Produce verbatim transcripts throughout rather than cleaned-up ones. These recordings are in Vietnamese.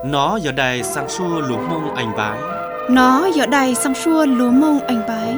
Nó giờ đây sang xua lúa mông anh bái. Nó giờ đây sang xua lúa mông anh bái.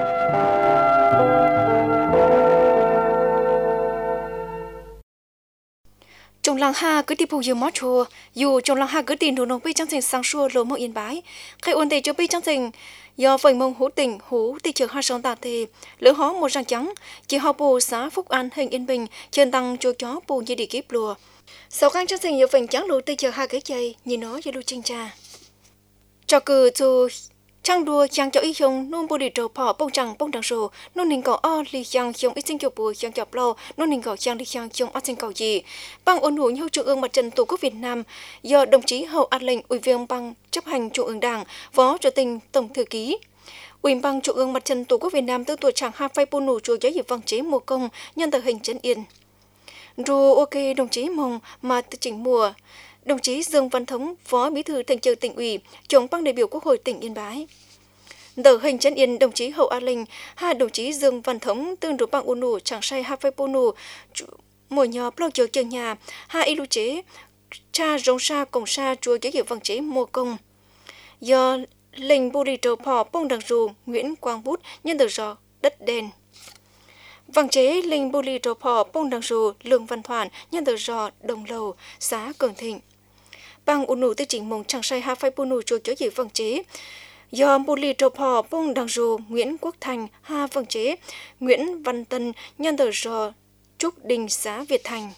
Trong làng ha cứ đi bù yêu mót chùa, dù trong làng ha cứ tìm đồ nông bị trang thành sang xua lúa mông yên bái. Khai ôn tề cho bị trang thành do vầy mông hú tỉnh hú tì trường hai sông tà tề lỡ hó một răng trắng chỉ họ bù xã Phúc An hình Yên Bình chân tăng chùa chó bù như đi kiếp lùa. Sau khăn trang thành nhiều phần trắng lùa tì trường hai cái chơi nhìn nó như lưu chinh trà. Cho cử dù trang đua chàng cho ý dùng nôn bù đi trầu phỏ bông trắng bông đằng rồ nôn ninh gõ o lì chàng dùng ít sinh kiểu bù chàng chọc lâu nôn ninh gõ chàng lì chàng dùng o sinh cầu gì bằng ôn hữu nhau trung ương mặt trận tổ quốc Việt Nam do đồng chí Hậu An Lệnh ủy viên ban chấp hành trung ương Đảng phó chủ tịch tổng thư ký ủy ban trung ương mặt trận tổ quốc Việt Nam từ tuổi chàng hai phây bù nụ chùa giáo dục văn chế mùa công nhân tờ hình trấn Yên rồi ok đồng chí mong mà từ chỉnh mùa đồng chí Dương Văn Thống phó bí thư thường trực tỉnh ủy trưởng ban đại biểu Quốc hội tỉnh Yên Bái. Tờ hình trấn Yên đồng chí Hậu An Linh, hai đồng chí Dương Văn Thống tương đối bằng unu chẳng say hai phây ponu mùa nhỏ bao giờ trường nhà hai ilu chế cha rong sa cổng sa chùa giáo dục văn chế mùa công do lệnh bù đi trầu phò bông đằng rù Nguyễn Quang Bút nhân từ rõ đất đen văn chế lệnh bù đi trầu phò bông đằng rù Lương Văn Thoản nhân từ rõ Đồng Lầu xã Cường Thịnh bằng unu tư chỉnh mong chẳng say hai phây ponu chùa giáo dục văn chế do bù lì trầu phò bông đằng rù Nguyễn Quốc Thành ha văn chế Nguyễn Văn Tân nhân từ rõ Trúc Đình xã Việt Thành.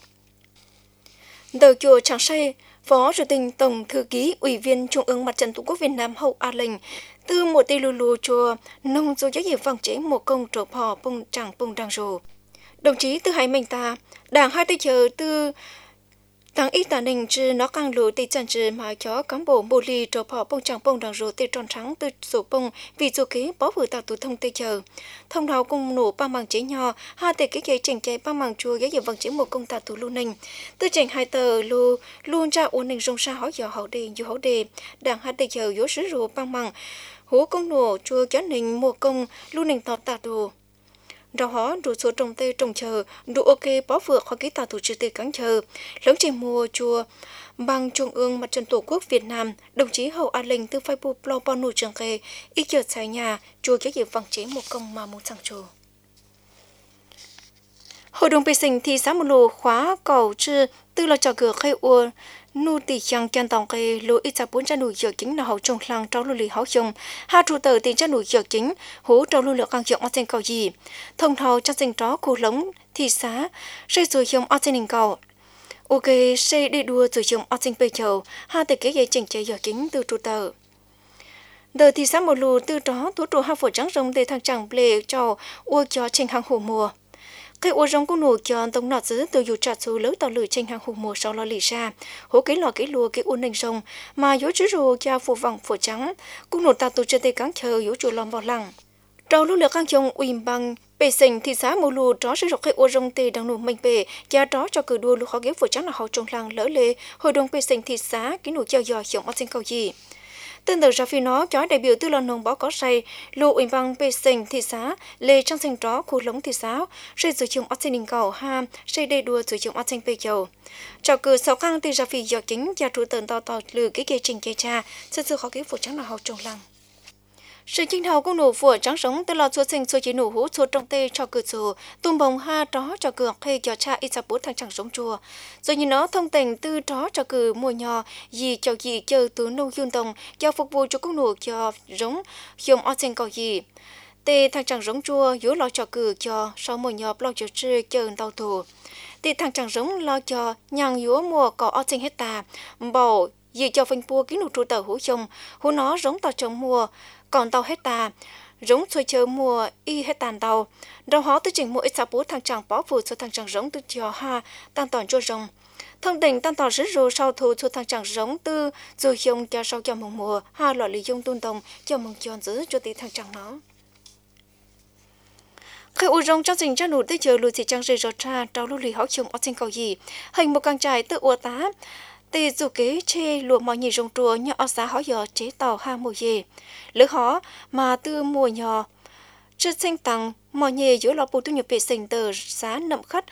Tờ chùa Tràng Say phó chủ tịch tổng thư ký ủy viên trung ương mặt trận tổ quốc Việt Nam Hậu An Lệnh từ một tây lù lù chùa nông du giáo dục văn chế một công trầu phò bông tràng bông đằng rù đồng chí Tư Hải Minh ta đảng hai tây chờ từ Tăng ít tà nình chứ nó càng lùi tì chẳng chứ mà cho cán bộ bồ lì trò phỏ bông chẳng bông đằng rù tì tròn trắng từ sổ bông vì dù kế bó vừa tạo tù thông tê chờ. Thông đào cùng nổ ba màng chế nhỏ, hai tê kế kế chành cháy ba màng chua ghé dựa vàng chế một công tạo tù lưu nình. Tư chành hai tờ lưu luôn ra ổn nình rong xa hỏi dò hậu đề dù hậu đề. Đảng hai tê chờ dỗ sứ rù ba màng hú công nổ chua chó nình một công lưu nình tọt tạo tù. Rau hó đủ số trồng tê trồng chờ đủ ok bó vượt hoặc ký tạo tổ chức tê cắn chờ lớn trên mùa chùa bằng trung ương mặt trận tổ quốc Việt Nam đồng chí Hậu An Lệnh từ phái bù plo ponu trường kê ít chợt xài nhà chùa giáo dục văn chế một công mà một sang chùa hội đồng bê sinh thị xã một lô khóa cầu chư từ là trò cửa khai ua nô tì chăng chân tòng cây lúa ít sa bốn trăm nụ dược chính là hậu trồng lăng trâu lưu lì hậu trồng hai trụ tờ tiền trăm nụ dược chính hú trâu lưu lượng càng dược ở trên cầu gì thông thầu cho sinh chó khu lống thị xã xây rồi trồng ở trên đỉnh cầu ok xây đi đua rồi trồng ở trên bề chầu hai tờ kế dây chỉnh chạy dược chính từ trụ tờ đời thị xã một lù từ đó thủ trụ hai phổ trắng rồng để thằng chẳng lệ cho ua cho trình hàng hồ mùa cái ô rong cũng nổ cho tông nọ giữ từ dù chặt số lớn tàu lửa trên hàng hùng mùa sau lo lì ra hố cái lò cái lùa cái uốn nền rồng mà yếu chữ rô cho phù vọng phổ trắng cũng nổ tàu từ trên tây cáng chờ yếu chùa lòng vào lăng trâu lưu lượng căng chồng uìm bằng bề sình thị xã mù lù đó sử dụng cái ô rong tê đang nổ mạnh bề cha đó cho cử đua lù khó ghé phổ trắng là hậu trong lăng lỡ lệ hội đồng bề sình thị xã cái nổ treo giò chồng ở trên cầu gì tương tự ra phi nó chó đại biểu tư lon nông bó có say lô ủy ban bê sinh thị xã lê trang sinh chó khu lống thị xã xây sử dụng ở trên đỉnh cầu ha xây đầy đua sử dụng ở trên bê dầu trào cử sáu khang từ ra phi do chính gia trụ tần to to lử cái kế trình kế cha sự sự khó kế phụ trắng là hậu trồng lăng sự chính thầu cũng nổ phủa trắng sống từ lò xua sinh xua chỉ nổ hú xua trong tê cho cử sổ tung bồng ha đó cho cử hay cho cha ít sập bút thằng chẳng sống chùa rồi nhìn nó thông tình từ đó cho cử mùa nhỏ gì cho gì chờ từ nông dương tông cho phục vụ cho cũng nổ cho giống dùng ở trên cầu gì tê thằng chẳng giống chùa yếu lo cho cử cho sau mùa nhỏ lo cho chơi chờ tàu thủ tê thằng chẳng giống lo cho nhang yếu mùa có ở trên hết tà bầu gì cho phanh pua cái nụ trụ tàu hú chồng hú nó giống tàu trồng mùa còn tàu hết tà giống xuôi chờ mùa y hết tàn tàu đâu họ tới chỉnh mua ít sáu bút thằng chàng bó phụ cho thằng chàng giống từ chiều ha tan toàn cho rồng thông tình tan toàn rất rồi sau thu cho thằng chàng giống từ rồi dùng cho sau cho mùa mùa ha loại lý dung tuôn tông cho mừng tròn giữ cho tí thằng chàng nó khi u rong trong trình cho nụ tới chờ lùi thì chàng rơi rót ra trao lưu lì háo chồng ở trên cầu gì hình một càng trai tự ua tá tê dù kế chê lùa mọi nhị rong trùa nhỏ ở xã họ dò chế tàu ha mùa dê lỡ họ mà từ mùa nhỏ chất sinh tăng mọi nhị giữa lọ bù tu nhập vệ sinh tờ xã nậm khất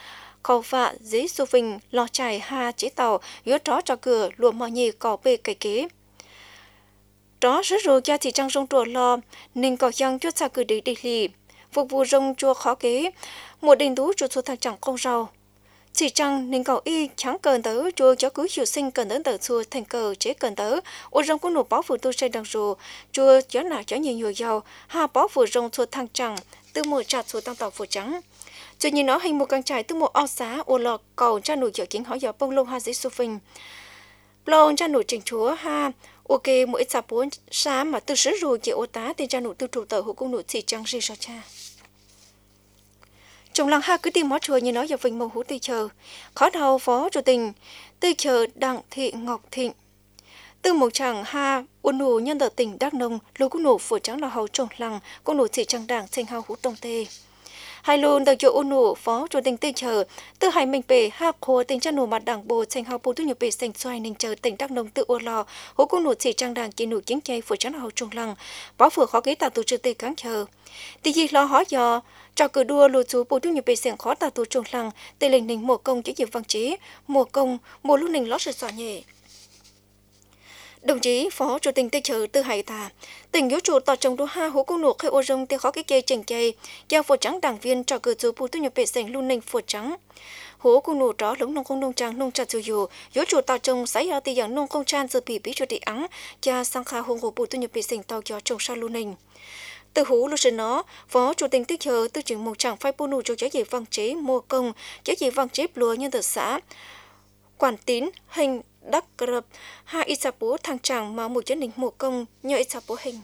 khẩu phạ dễ xô vinh lò chải ha chế tàu yếu tró cho cửa lùa mò nhì cỏ bê cải kế. Đó rất rồi cha thì trăng rong trùa lò nên có dân chút xa cử đi đi lì phục vụ rong chua khó kế một đình tú chuột chuột thằng chẳng không rau. Chỉ chăng nên cậu y chẳng cần tớ chua cho cứ hiệu sinh cần đến tờ chua thành cờ chế cần tớ ô rong cũng nộp báo phụ tu xây đằng rù chua chó nào chó nhiều nhiều giàu ha báo phụ rong chuột thằng chẳng từ một trà chuột tăng tàu phụ trắng cho nhìn nó hình một căn trại từ một ao xá ô lọ cầu cha nổi chợ kiến hỏi giờ bông lông ha dễ su phình lon cha nổi trình chúa ha ok mỗi sạp bốn sáng mà từ sứ rồi chị ô tá thì cha nổi từ trụ tờ hộ công nổi chỉ trăng gì sao cha trong làng ha cứ tìm mót chùa như nói giờ vinh mông hú tây chờ khó đầu phó chủ tình tây chờ đặng thị ngọc thịnh từ một chàng ha uốn nổ nhân tờ tỉnh đắk nông lô cũng nổ phổ trắng là hầu trồng làng cũng nổ chỉ trăng đảng thành hào hú tông tê hai luôn tờ chỗ uốn nổ phó chủ tình tây chờ từ hai mình bể ha khô tỉnh cha nổ mặt đảng bộ thành hào bù tu nhập bể thành xoay ninh chờ tỉnh đắk nông tự ô lò hú cũng nổ chỉ trăng đảng chỉ nổ chính chay phổ trắng là hầu trồng làng báo phở khó kế tạo tổ chức tây cáng chờ thì gì lo hỏi giờ cho cử đua lùi chú bù tu nhập bể sẻng khó tạo tổ trồng làng tây lệnh ninh mùa công chữ diệp văn chế mùa công mùa lúc ninh lót sự xóa nhẹ. Đồng chí phó chủ tịch tây chờ tư hải tà tỉnh yếu chủ tỏ trồng đua ha hú công nổ khai ô rông tê khó cái kê chỉnh chay giao phổ trắng đảng viên cho cử chú bù tu nhập bể sẻng luôn ninh phổ trắng hú công nổ đó lúng nông không nông trang nông trà dù dù yếu chủ tỏ trồng sái ở tây dạng nông công trang dự bị bí chủ tị ắng cha sang kha hùng hồ bù tu nhập bể sẻng tàu cho trồng sa luôn ninh từ hú lúc sinh nó phó chủ tịch tây chờ tư trưởng một tràng phái bù nụ cho chế văn chế mua công chế chế văn chế lúa nhân tờ xã quản tín hình đắc cập hai ít sạp bố thằng chàng mà một chân đình mùa công nhờ ít sạp bố hình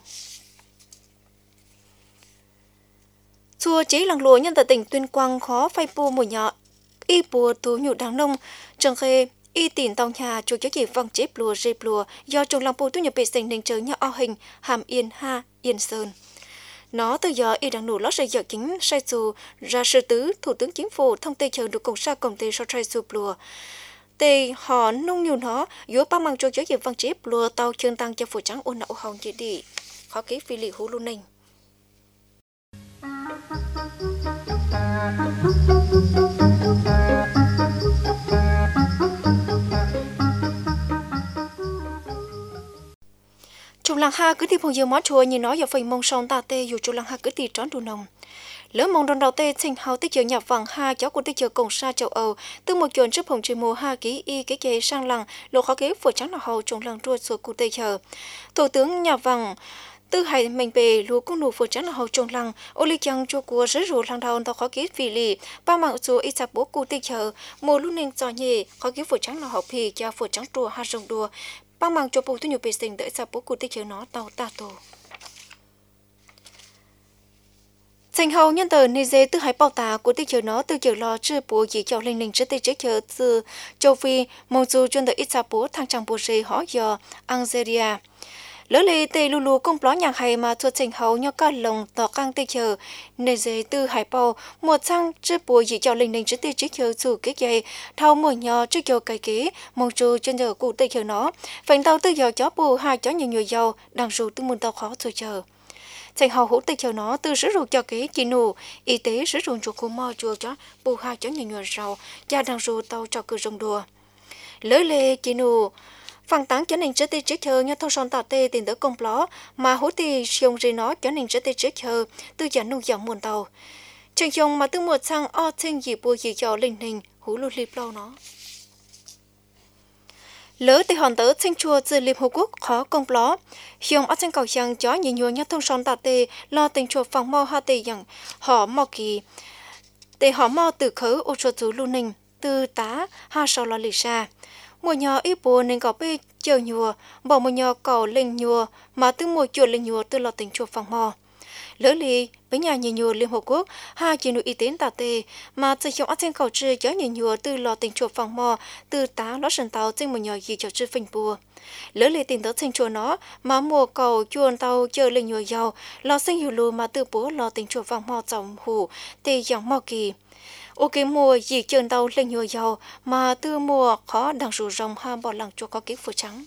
chùa chế làng lúa nhân tờ tỉnh Tuyên Quang khó phai bù mùa nhỏ y bùa tú nhụ đảng nông trần khê y tỉn tàu nhà chủ chế chế văn chế lúa dê lúa do trồng làng bù tu nhập bể sành đình chờ nhà o hình hàm yên ha yên sơn nó từ giờ y đang nổ lót rơi giờ chính sai dù ra sư tứ thủ tướng chính phủ thông tây chờ được cộng sa công ty so trai sụp lùa tây họ nông nhiều nó yếu ba mang cho giới dự văn chế lùa tàu chân tăng cho phủ trắng ôn nậu hồng chỉ đi khó ký phi lì hú luôn ninh trong làng ha cứ tìm hồ dừa mót chùa như nói giờ phải mong son ta tê dù trong làng ha cứ tìm trón đủ nồng lỡ mong đòn đầu tê thành hào tới chờ nhập vàng ha cháu của tới chờ cổng sa châu âu từ một chuyện trước hồng trên mùa ha ký y cái kế sang làng lộ khó kế phổ trắng là hầu trong làng ruột ruột của tây chờ thủ tướng nhập vàng từ hải mình về lúa cũng nụ phổ trắng là hầu trong làng ô ly chăng cho của rất rồi làng đầu tao khó kế vì lì ba mạng số ít sạp bố cụ tây chờ mùa lúc nên cho nhẹ khó kế phổ trắng là hầu pì cho phổ trắng đùa ha rồng đùa ba mạng cho bố tôi nhiều bề sinh đợi sạp bố cụ tây chờ nó tàu ta tổ thành hầu nhân tờ Niger từ hải bảo tà của tây chờ nó từ chờ lo chưa bố chỉ cho linh linh trước tây trước chờ từ châu Phi mong dù chuyên đợi ít sạp bố thang chẳng bố rê họ giờ Algeria lỡ lê tây lulu công pló nhạc hay mà thuộc thành hầu nhau cả lồng tỏ căng tây chờ Niger từ hải bảo một sang chưa bố chỉ cho linh linh trước tây trước chờ chủ cái dây thao mồi nhỏ trước chờ cái kế mong dù chuyên giờ cụ tây chờ nó phanh tàu từ giờ chó bù hai chó nhiều nhiều dầu đang dù từ muôn tàu khó rồi chờ thành hầu hữu tây chờ nó từ sử dụng cho cái chỉ nổ y tế sử dụng cho cô mò chùa cho bù hai chó nhiều nhiều rau cha đang dù tàu cho cửa rồng đùa lỡ lê chỉ nổ phẳng táng cho nên trước tây trước chờ nhau thâu son tạo tê tiền đỡ công pló mà hữu tây dùng gì nó cho nên trước tây trước chờ từ giờ nông dòng muôn tàu trường dùng mà từ một sang o trên gì bùa gì cho linh linh hữu lưu lip lâu nó lỡ thì hòn tớ sinh chùa từ Liên Hợp Quốc khó công pló hiong ở trên cầu giang chó nhiều nhiều nhau thông son tạo tê lo tình chùa phòng mò ha tê rằng họ mò kỳ tê họ mò từ khớ ô chùa chú lưu ninh từ tá ha sau lo lì xa mùa nhỏ ít bùa nên có bê chờ nhùa bỏ mùa nhỏ cầu lên nhùa mà từ mùa chùa lên nhùa từ lo tình chùa phòng mò lỡ lì với nhà nhiều nhùa Liên Hợp Quốc hai chỉ nội y tế tạo tê mà từ trong ở trên cầu trư chó nhiều nhùa từ lo tình chùa phòng mò từ tá lót sần tàu trên một nhỏ gì cho trư phình bùa lỡ lì tìm tới trên chùa nó mà mùa cầu chuồn tàu chờ lên nhùa giàu lo sinh hiểu lù mà từ bố lo tình chùa phòng mò dòng hủ tê dòng mò kỳ ok mùa gì chơn tàu lên nhùa giàu mà từ mùa khó đằng rủ rồng ha bỏ lằng cho có cái phủ trắng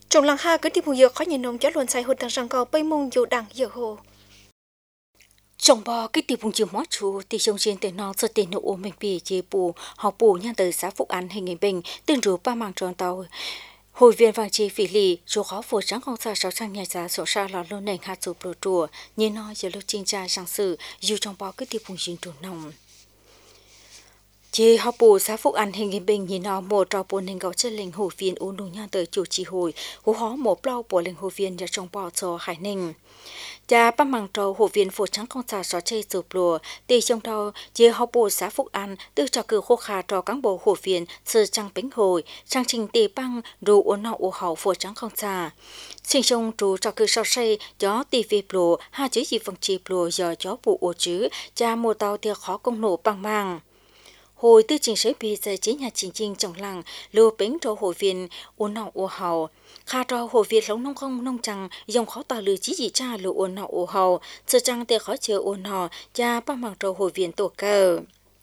trong làng ha cứ đi phù yêu khó nhìn nông cho luôn sai hụt thằng răng cao bay mông dù đằng giờ hồ trong bò cái tiệp vùng chiều mót chú thì trong trên từ nó giờ tiền nụ mình bị chế bù họ bù nha từ xã Phúc An hình hình bình tương rú ba mảng tròn tàu hồi viên vàng chi phỉ lì chú khó phổ trắng không xa sáu trăm nhà giá sổ xa lò lô nền hạt sụp đồ chùa như nó giờ lúc chính tra sang sự dù trong bò cái tiệp vùng chiều trốn nồng chế họ bù xã Phúc An hình hình bình như nó một trò bồn hình gạo chân linh hồi viên uống đúng nha từ chủ trì hồi hú hó một lau bộ linh hồi viên giờ trong bò cho hải ninh cha ba mảng trâu hồ viên phổ trắng con xà xó chơi sụp lùa từ trong đầu chế họ bộ xã Phúc An từ trò cử khô khà trò cán bộ hồ viên sự trăng bính hồi trang trình tề băng đồ uốn nọ u hậu phổ trắng con xà sinh trong trú trò cử sao xây gió tì về lùa hai chữ gì phần chì lùa giờ gió bộ ô chữ cha mua tàu thì khó công nổ bằng mang hồi tư trình sấy bì giờ chế nhà chính trình trong làng lùa bính trò hồ viên uốn nọ u hậu kha trò hồ việt lông nông không nông chẳng dòng khó tàu lư chỉ gì cha lụ ôn nọ ô hầu sự chẳng để khó chờ ôn nọ cha ba mảng trầu hồ viện tổ cờ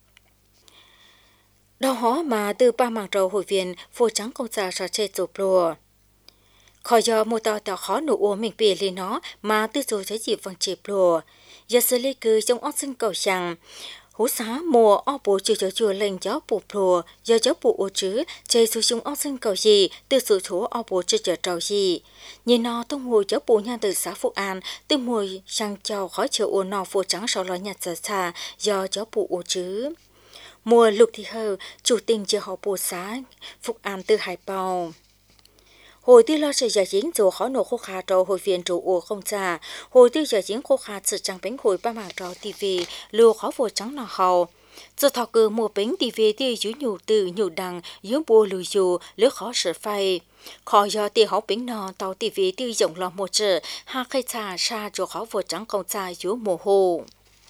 đó hó mà từ ba mảng trầu hồ viện phô trắng công gia cho chơi chụp lùa khỏi giờ một tàu tàu khó nụ ô mình bì lên nó mà từ rồi thấy gì văng chịp lùa giờ xử lý cứ trong óc sinh cầu chẳng hú xá mùa o bộ chữ chữ chùa lên gió bộ plùa giờ gió bộ ô chữ chơi su sung o sinh cầu gì từ sự số o bộ chữ chữ trầu gì nhìn nó tung mùi gió bộ nha từ xã Phúc An từ mùi sang chào khói chữ ô nọ phù trắng sau lò nhặt giờ xa do gió bộ ô chữ mùa lục thì hờ chủ tình chưa họ bộ xã Phúc An từ Hải Bào hồi tư lo sự giải chính dù khó nổ khô khá trò hồi viện trụ ổ không xa hồi tư giải chính khô khá sự trắng bánh hồi ba mảng trò tì về lưu khó vô trắng nọ hầu giờ thọ cử một bánh tì về tì dưới nhủ từ nhủ đằng dưới bùa lùi dù lứa khó sợ phai khó do tì hóng bánh nọ tàu tì về tì rộng lò một trở ha khai xa xa chỗ khó vô trắng không xa dưới mùa hồ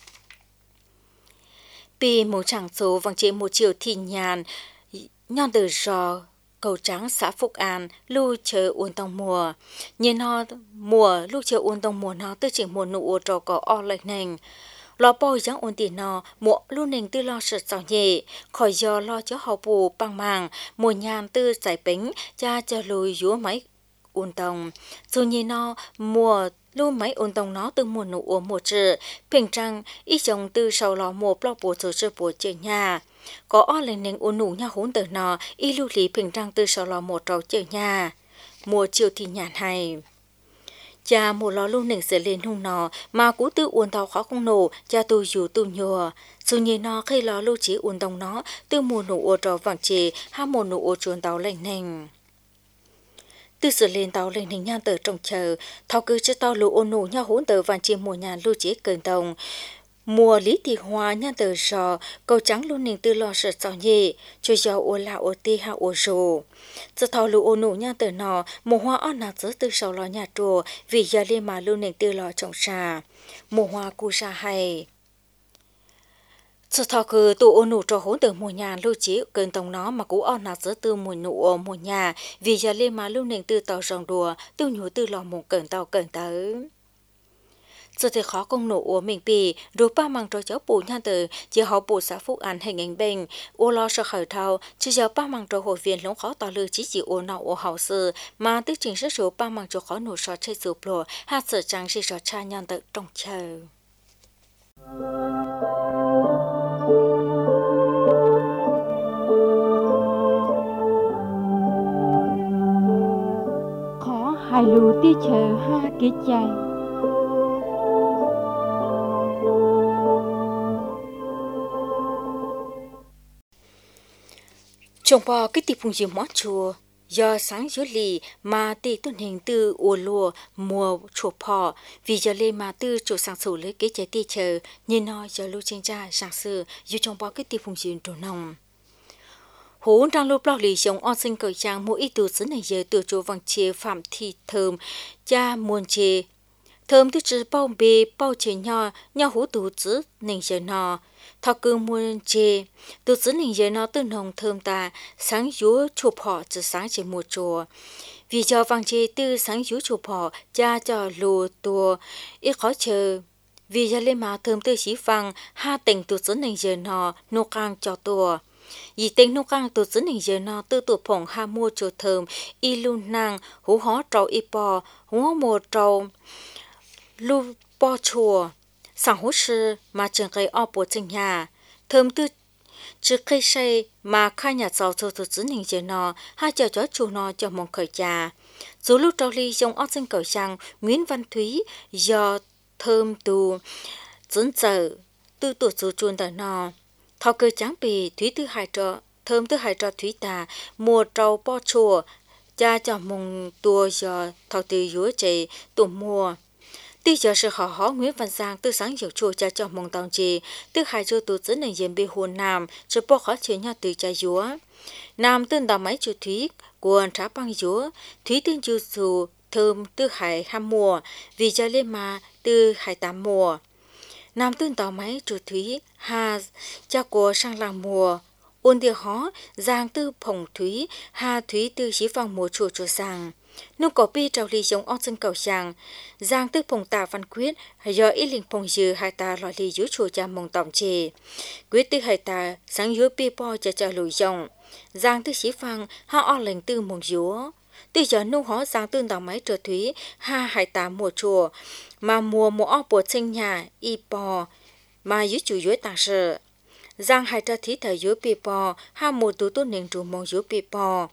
bì một chẳng số vàng chế một chiều thì nhàn nhon từ rò cầu trắng xã Phúc An lưu chờ uốn tông mùa nhìn nó mùa lưu chờ uốn tông mùa nó tư chỉnh mùa nụ trò có o lệch nền lo bồi giáng uốn tiền nó mùa lưu nền tư lo sệt sào nhẹ khỏi giờ lo cho họ bù bằng màng mùa nhàn tư giải bính cha cho lùi dúa máy uốn tông dù nhìn nó mùa lưu máy uốn tông nó từ mùa nụ uốn mùa trừ bình trăng ít chồng từ sau lo mùa lo bù rồi chơi bù chơi nhà có o lên nền uốn nụ nha hốn từ nọ y lưu lý bình trăng từ sau lò một trâu chơi nhà mùa chiều thì nhàn hay cha mùa lò lưu nền sẽ lên hung nọ mà cú tư uốn tàu khó không nổ cha tu dù tu nhùa dù nhìn nó khi lò lưu chỉ uốn tông nó từ mùa nụ uốn trâu vàng chè ha mùa nụ uốn chuồn tàu lên nền từ sự lên tàu lên nền nhan tờ trồng chờ thao cứ cho tàu lũ uốn nụ nha hốn tờ vàng chè mùa nhàn lưu chỉ cơn tông mùa lý thị hoa nha từ sò cầu trắng luôn nền từ lò sệt sò nhẹ cho giàu ô la ô ti ha ô rồ giờ thầu lũ ô nụ nha từ nọ mùa hoa on nạt giữa từ sầu lò nhà chùa vì giờ lên mà luôn nền từ lò trồng trà mùa hoa cu sa hay giờ thầu cứ tụ ô nụ cho hỗn từ mùa nhà lưu chỉ cơn tông nó mà cú on nạt giữa từ mùa nụ ô mùa nhà vì giờ lên mà luôn nền từ tàu rồng đùa từ nhủ từ lò mùa cơn tàu cơn tới giờ thì khó công nổ của mình bì rồi ba mảng trò cháu bù nha từ chỉ họ bù xã Phúc An hình ảnh bình ô lo sợ khởi thao chỉ giờ ba mảng trò hội viên lóng khó tỏ lư chỉ chỉ ô nọ ô hậu sư mà tức trình rất số ba mảng trò khó nổ sọt chơi sụp lùa hạt sợ trắng chỉ sọt cha nhon tự trong chờ khó hai lù tia chờ ha kế chạy trong bò cái tiệp phùng gì mót chùa do sáng dưới lì mà tì tuần hình từ ua lùa mùa chùa phò vì giờ lên mà từ chỗ sáng sủ lấy cái trái tì chờ nhìn nó giờ lưu trên cha sáng sửa dù trong bò cái tiệp phùng gì trổ nồng hố đang lô bao lì giống on sinh cởi trang mỗi từ xứ này giờ từ chỗ vàng chia phạm thị thơm cha muôn chê thơm từ chữ bao bì bao chê nhỏ nhỏ hú tủ chữ nên giờ nọ thọ cứ muôn chê từ xứ nên giờ nó từ nồng thơm ta sáng dúa chụp họ từ sáng chỉ một chùa vì cho vàng chê từ sáng dúa chụp họ cha cho lùa tua ít khó chờ vì giờ lên mà thơm từ chỉ vàng ha tỉnh từ xứ nên giờ nọ nô càng cho tua Dì tên nông căng tụ dẫn hình giờ nó tư tụ phỏng hà mua chỗ thơm, y luôn nàng, hú hó trâu y bò, hú hó mùa trâu, lưu bò chùa, sáng hú sư mà chẳng gây ọ bộ chân nhà, thơm tư chứ cây xây mà khai nhà giàu cho tụ dẫn hình giờ nó, hai chờ chó chùa nó cho mong khởi trà. Dù lúc trâu ly dòng ốc dân cầu sang Nguyễn Văn Thúy do thơm tù dẫn giờ tư tụ dù chuồn tờ nó. Thọ cơ tráng bì Thúy tư hai trọ, thơm tư hai trọ Thúy tà, mùa trâu bò chùa, cha cho mong tua do thọ tư dúa chạy tụ mùa. Tư giờ sự họ họ Nguyễn Văn Giang tư sáng dầu chùa cha cho mong tàu trì, tư hai trọ tụ dẫn nền dìm bì hồn nam, cho bò khó chơi nhau từ cha dúa. Nam tên đào máy chú Thúy, quần trá băng dúa, Thúy tên chú dù thơm tư hai ham mùa, vì cha lên mà tư hai tám mùa. Nam tên tàu máy chủ Thúy hà cha của sang làng mùa ôn địa hó giang tư phồng Thúy hà Thúy tư xí phòng mùa chùa chùa sang nông có pi trào ly giống ong dân cầu sang giang tư phồng tà văn quyết do ít linh phồng dư hai ta loại ly dưới chùa cha mong tổng chê quyết tư hai ta sáng dưới pi po cha cha lùi dòng giang tư xí phòng ha o lệnh tư mong dúa tư giờ nông hó giang tư tàu máy trợ Thúy ha hai ta mùa chùa mà mùa mùa ốc bộ sinh nhà y bò mà dưới chủ dưới tàng sự giang hai tra thí thời dưới bì bò ha mùa tù tôn nền trù mong dưới bì bò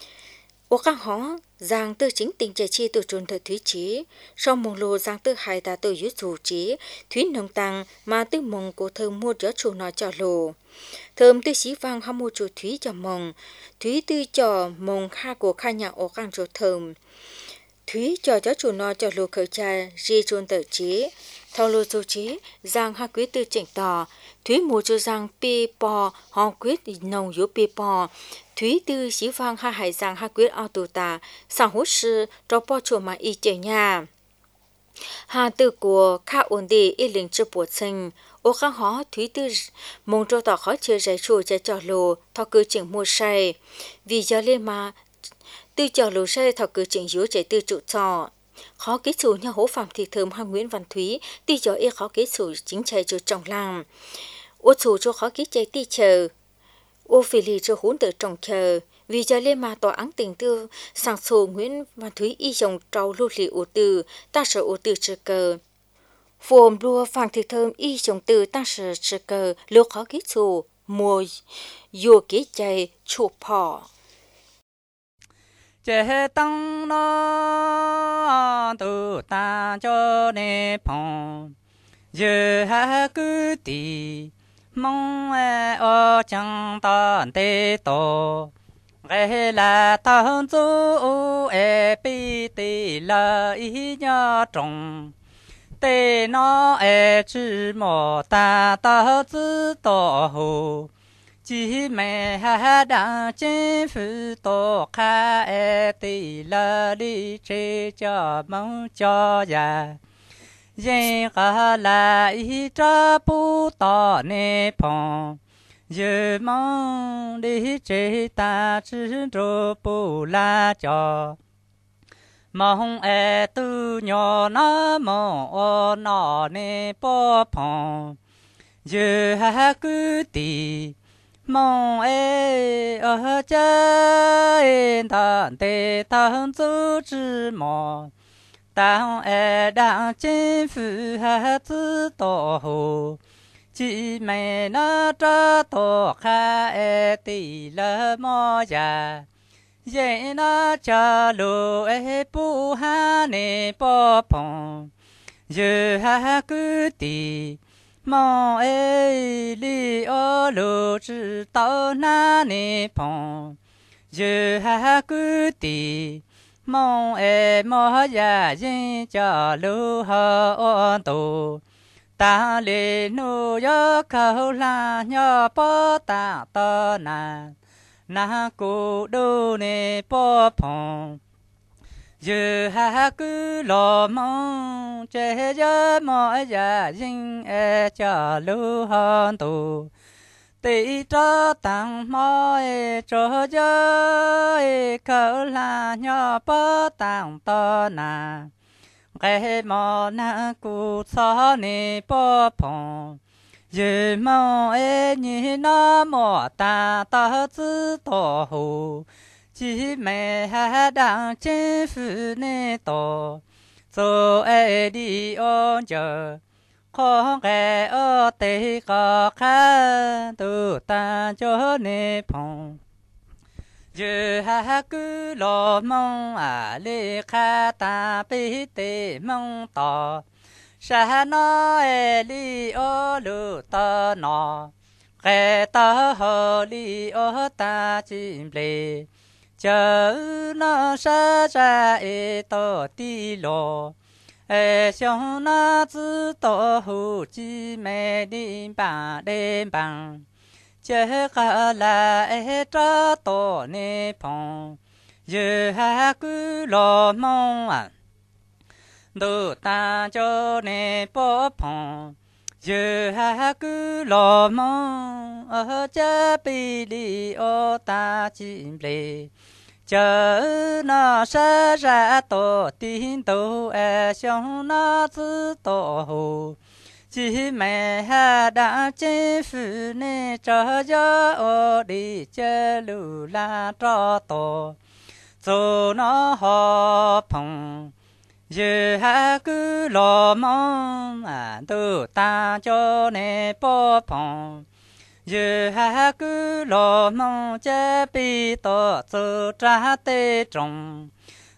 ô các hó giang tư chính tình trẻ chi từ trốn thời Thúy trí sau mong lô giang tư hai ta từ dưới chủ trí Thúy nông tăng mà tư mong của thơm mua gió chủ nói cho lô thơm tư xí vang ha mua chủ Thúy cho mong Thúy tư cho mong ha của khai nhà ô càng rồi thơm Thúy cho cháu chủ nó cho lô khởi cha ri trôn tờ chế thao lô dô chế giang ha quyết tư chỉnh tỏ Thúy mùa cho giang pi bò họ quyết nồng yếu pi bò Thúy tư xí vang ha hải giang ha quyết ao tù tà sang hốt sư cho bò chùa mà y chơi nhà hà tư của khá ổn đi y linh cho bộ sinh ô khá hó Thúy tư mong cho tỏ khó chơi giải chùa cho cho lô thao cứ chỉnh mua say vì giờ lên mà tư cho lô xe thọ cử trình dưới chạy tư trụ trò khó ký chủ nhà hố phạm thị thơm ha Nguyễn Văn Thúy tư cho y khó ký chủ chính chạy cho trong làng ô chủ cho khó ký chạy tư chờ ô phì lì cho hốn tự trồng chờ vì giờ lên mà tòa án tình tư sang sổ Nguyễn Văn Thúy y dòng trâu lưu lì ô tư ta sợ ô tư trừ cờ phồm đua phạm thị thơm y dòng tư ta sợ trừ cờ lưu khó ký chủ mùa dù ký chạy chụp họ chế tăng nó tu ta cho nè phong giờ ha cứ đi mong ở chẳng tận tê to cái là thằng chú e bi tê là ý nhớ trong tê nó e chỉ mò ta ta chỉ to hồ chỉ mẹ ha đang trên phủ tổ khai e tì la đi chơi cho mong cho ya yên cả là ý cha bu to nè phong giờ mong đi chơi ta chỉ rồi bu la cho mong e tu nhỏ nó mong nó nè bo phong giờ ha cứ đi mong ê ở trái tàn tê tàn dấu chỉ mò tàn ê đang trên phủ hạ tư tổ hồ chỉ mẹ nó cho tổ khá ê tì lơ mò già dễ nó cho lô ê bù hà nê bò phong giờ ha cứ tì mong ê li ô lô chỉ tao na nè phong giờ ha cứ tì mong ê mò ya yên cho lô ha ôn tổ ta lê nô yo khâu la nhо bó ta to na na cô đô nè bó phong giờ ha cứ lo mong chế giờ mọi gia đình e cho lưu hòn tù tỷ cho tăng mọi cho giờ khâu là nhỏ bó tăng to na cái mò na cụ so nè bó phong giờ mong em như nó mò ta ta tự tổ hồ chỉ mẹ ha đang trên phụ nè tổ rồi em đi ôn chờ khó nghe ở tây có khá tu ta cho nè phong giờ ha cứ lo mong à lê khá ta bị tê mong tỏ sa nó e li ô lu ta nó khe ta hồ li ô ta chim lê chờ nó sa ra e to ti lo e xiong na zi to hu chi mẹ đi bằng đêm bằng chờ cả là e cho to nè phong giờ ha cứ lo mong à đồ ta cho nè bó phong giờ ha cứ lo mong ở cha bi li ô ta chim lê chờ nó sẽ ra tổ tin tổ e xong nó tự tổ hồ chỉ mẹ ha đã chế phụ nè cho gió ô đi chơi lù la cho tổ dù nó họ phong giờ ha cứ lo mong à tu ta cho nè bó phong giờ ha cứ lo mong chế bi tổ tự trả tê trồng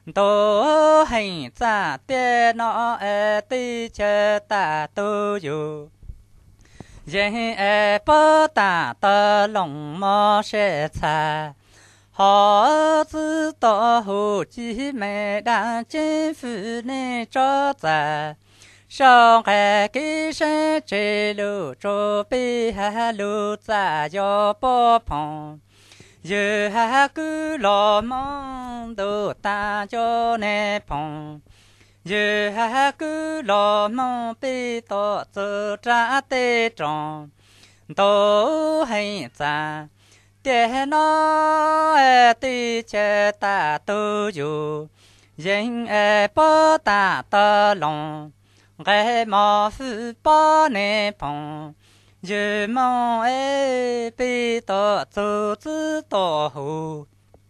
tổ hành giả tê nó e tê chế ta tu dù giờ e bó ta tơ lòng mò sẽ xa họ tự tổ hồ chí mẹ đã chế phụ nè cho giả sau hè kỹ sẽ chế lũ cho bi ha lũ giả cho bó phong giờ ha cứ lo mong đồ ta cho nè phong giờ ha cứ lo mong bi tổ tự trả tê tròn tổ hành giả để nó e ti chế ta tu dù dân e bó ta tơ lòng nghe mò phụ bó nè phong giờ mong e bi tổ tu tư tổ hồ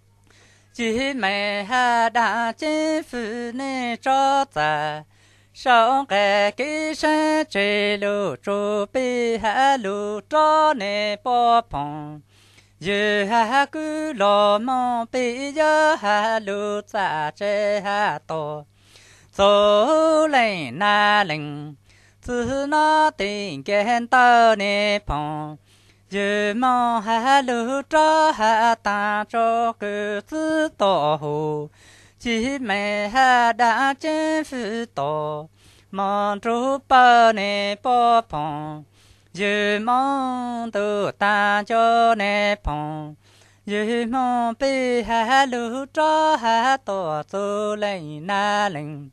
chỉ mẹ ha đã chế phụ nè cho ta sau cái kỹ sẽ chế lũ cho bi ha lũ cho nè bó phong giờ ha cứ lo mong bây giờ ha lũ giả chế ha tổ số lên na lên từ nó tình kén tơ nè phong giờ mong ha lũ cho ha ta cho cứ tự tổ hồ chỉ mẹ ha đã chế phụ tổ mong chú bơ nè bó phong giờ mong tu ta cho nè phong giờ mong bi ha lũ cho ha tổ tu lên na lên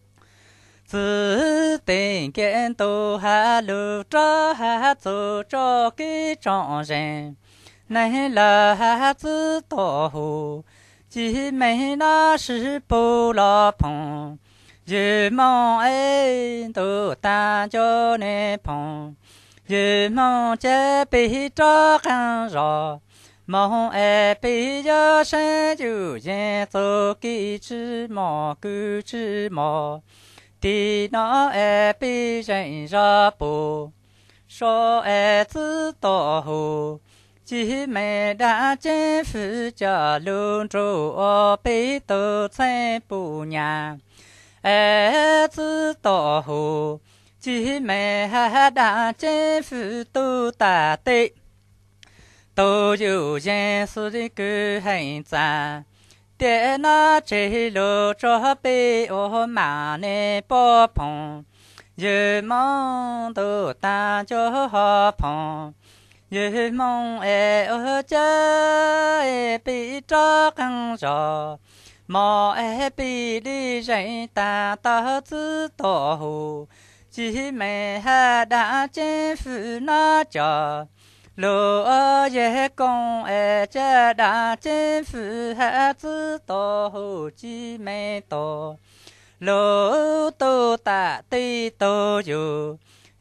tự tình kiến tu ha lũ cho ha tu cho cái trọn rèn này là ha tự tổ hồ chỉ mấy nó sư bù lo phong giờ mong ấy tu ta cho nè phong giờ mong chế bị cho khăn rõ mong e bị cho sinh chủ nhân tổ kỹ chữ mò cứ chữ mò thì nó e bị rảnh ra bù số e tự tổ hồ chỉ mẹ đã chế phụ cho luôn trụ ở bị tổ xây bù nhà e tự tổ hồ chỉ mẹ ha đã chế phụ tu ta tê tu dù dân sư đi cứ hành giả để nó chế lô cho bê ô mà nè bó phong giờ mong tu ta cho họ phong giờ mong e ở chơi bị cho căng gió mò e bị đi dạy ta ta tự tổ hồ chỉ mẹ ha đã chế phụ nó cho lô ở dễ công e cha đã chế phụ ha tự tổ hồ chỉ mẹ tổ lô tu ta ti tổ dù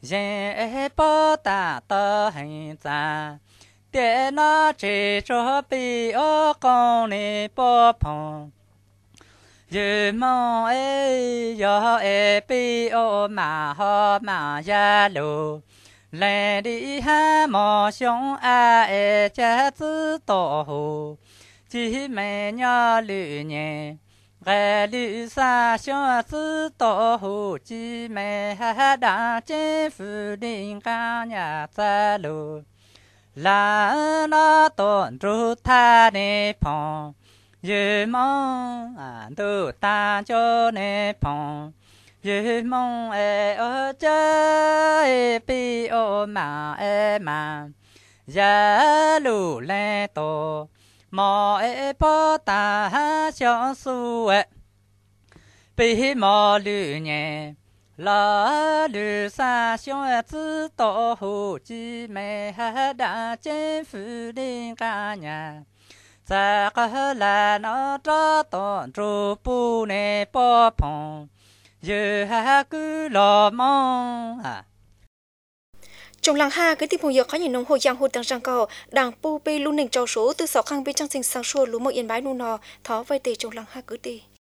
dễ bó ta tơ hành ra để nó chỉ cho bị ô con này bó phong dù mong ấy do ấy bị ô mà ho mà ya lù lại đi ha mò sống à ấy cha tư tổ hồ chỉ mẹ nhỏ lü nhẹ gai lü sa sống tư tổ hồ chỉ mẹ ha đã chế phụ đình ca nhà cha lù là nó tổn tru tha nè phong dù mong à tu ta cho nè phong dù mong e ở chơi bi ô mà e mà giá lù lê tổ mò e bó ta ha cho su e bi mò lù nhẹ la lù sa xiong e tư tổ hồ chi mẹ ha đã chế phụ đình ca nhà za ka la nó cho tổn tru pu nè bó phong giờ ha cứ lo mong à trong làng ha cái tiếp phong giờ có những nông hồ giang hồ tăng răng cò đảng pu pe luôn nình trâu số từ sáu khang bên trong sinh sang xua lúa mộc yên bái nu nò thó vay tề trong làng ha cứ tề